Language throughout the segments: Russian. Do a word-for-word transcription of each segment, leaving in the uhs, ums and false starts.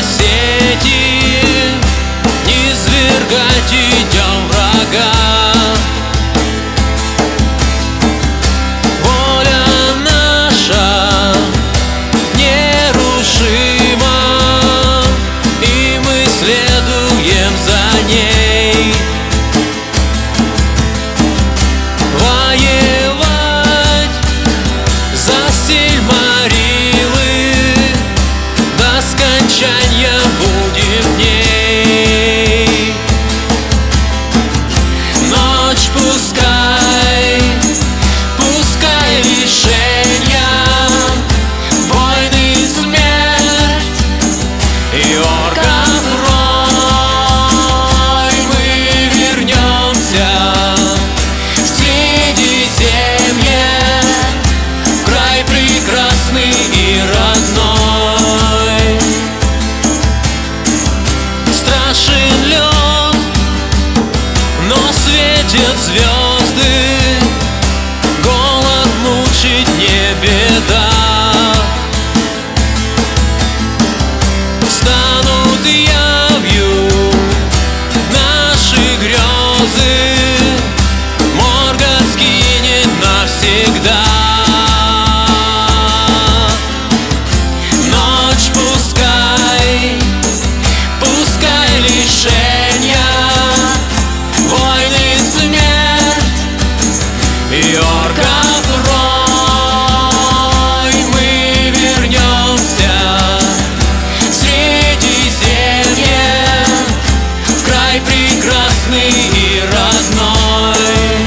сети, низвергать идем врага. Воля наша нерушима, и мы следуем за ней. Воевать за Сильмариллы до скончания будем в ней. Ночь пускай, пускай лишения, войны, смерть и орков рой. Мы вернемся в Средиземье, в край прекрасный и родной. Страшен лед, но светят звезды, голод мучить не беда. Станут явью наши грезы, Моргот сгинет навсегда. Ночь пускай, пускай лишения, войны, смерть и орков рой. Мы вернемся в Средиземье, в край прекрасный и родной.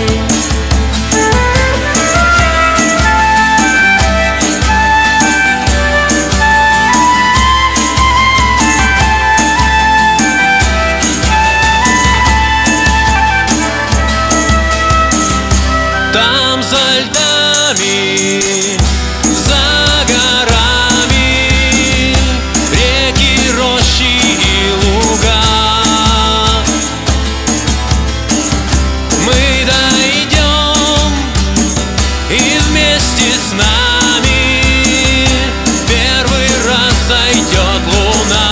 Там за льдами, за горами, реки, рощи и луга. Мы дойдем, и вместе с нами первый раз зайдет луна.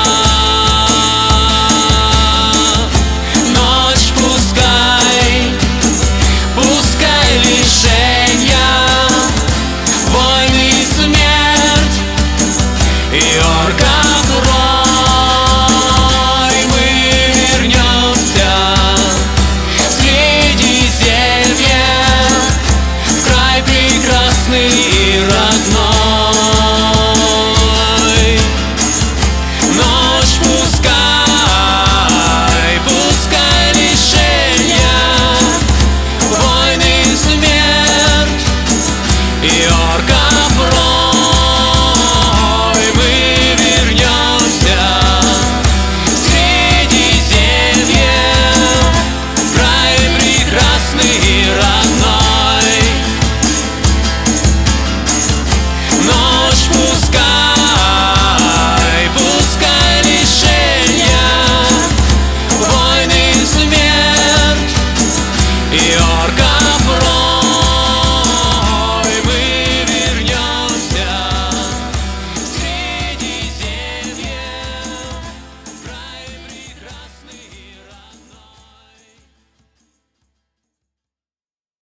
Ночь пускай, пускай лишения, войны, смерть и орков